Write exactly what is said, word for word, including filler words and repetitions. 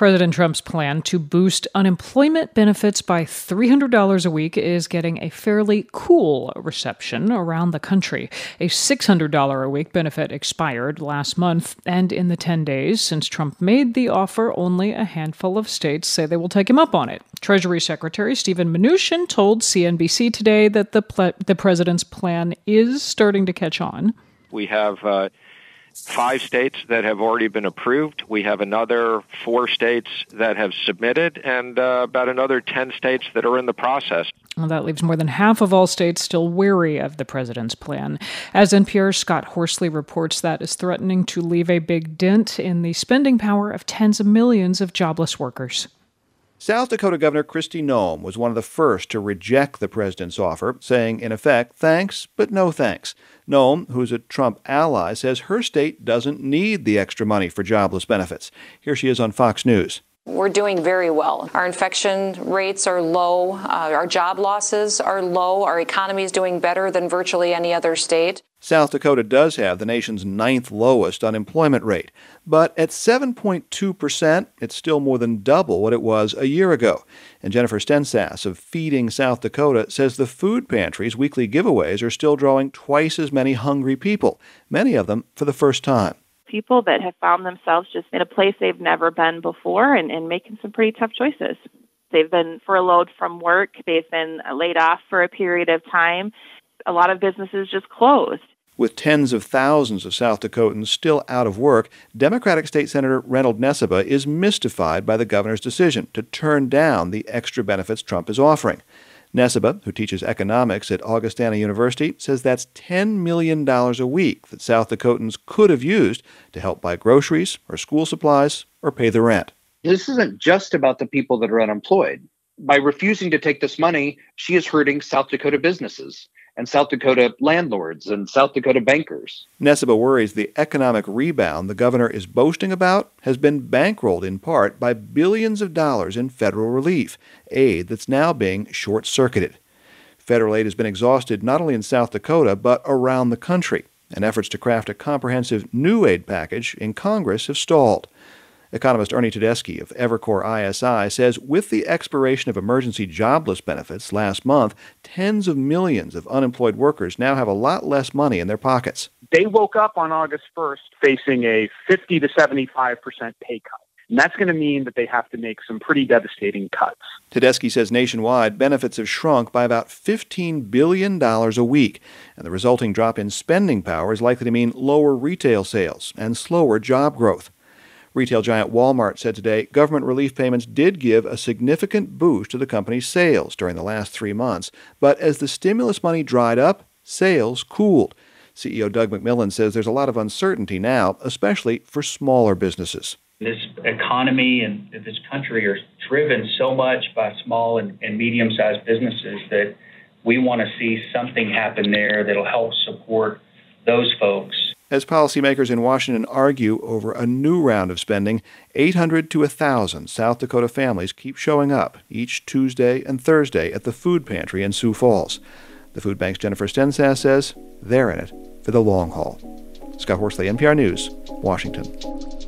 President Trump's plan to boost unemployment benefits by three hundred dollars a week is getting a fairly cool reception around the country. A six hundred dollars a week benefit expired last month, and in the ten days since Trump made the offer, only a handful of states say they will take him up on it. Treasury Secretary Steven Mnuchin told C N B C today that the ple- the president's plan is starting to catch on. We have uh, five states that have already been approved. We have another four states that have submitted, and uh, about another ten states that are in the process. Well, that leaves more than half of all states still wary of the president's plan. As N P R's Scott Horsley reports, that is threatening to leave a big dent in the spending power of tens of millions of jobless workers. South Dakota Governor Kristi Noem was one of the first to reject the president's offer, saying, in effect, thanks, but no thanks. Noem, who's a Trump ally, says her state doesn't need the extra money for jobless benefits. Here she is on Fox News. We're doing very well. Our infection rates are low. Uh, our job losses are low. Our economy is doing better than virtually any other state. South Dakota does have the nation's ninth lowest unemployment rate. But at seven point two percent, it's still more than double what it was a year ago. And Jennifer Stensas of Feeding South Dakota says the food pantry's weekly giveaways are still drawing twice as many hungry people, many of them for the first time. People that have found themselves just in a place they've never been before and, and making some pretty tough choices. They've been furloughed from work. They've been laid off for a period of time. A lot of businesses just closed. With tens of thousands of South Dakotans still out of work, Democratic State Senator Reynold Nesiba is mystified by the governor's decision to turn down the extra benefits Trump is offering. Nesiba, who teaches economics at Augustana University, says that's ten million dollars a week that South Dakotans could have used to help buy groceries or school supplies or pay the rent. This isn't just about the people that are unemployed. By refusing to take this money, she is hurting South Dakota businesses and South Dakota landlords and South Dakota bankers. Nesiba worries the economic rebound the governor is boasting about has been bankrolled in part by billions of dollars in federal relief, aid that's now being short-circuited. Federal aid has been exhausted not only in South Dakota but around the country, and efforts to craft a comprehensive new aid package in Congress have stalled. Economist Ernie Tedeschi of Evercore I S I says with the expiration of emergency jobless benefits last month, tens of millions of unemployed workers now have a lot less money in their pockets. They woke up on August first facing a fifty to seventy-five percent pay cut. And that's going to mean that they have to make some pretty devastating cuts. Tedeschi says nationwide benefits have shrunk by about fifteen billion dollars a week, and the resulting drop in spending power is likely to mean lower retail sales and slower job growth. Retail giant Walmart said today government relief payments did give a significant boost to the company's sales during the last three months. But as the stimulus money dried up, sales cooled. C E O Doug McMillon says there's a lot of uncertainty now, especially for smaller businesses. This economy and this country are driven so much by small and, and medium-sized businesses that we want to see something happen there that'll help support those folks. As policymakers in Washington argue over a new round of spending, eight hundred to one thousand South Dakota families keep showing up each Tuesday and Thursday at the food pantry in Sioux Falls. The food bank's Jennifer Stensas says they're in it for the long haul. Scott Horsley, N P R News, Washington.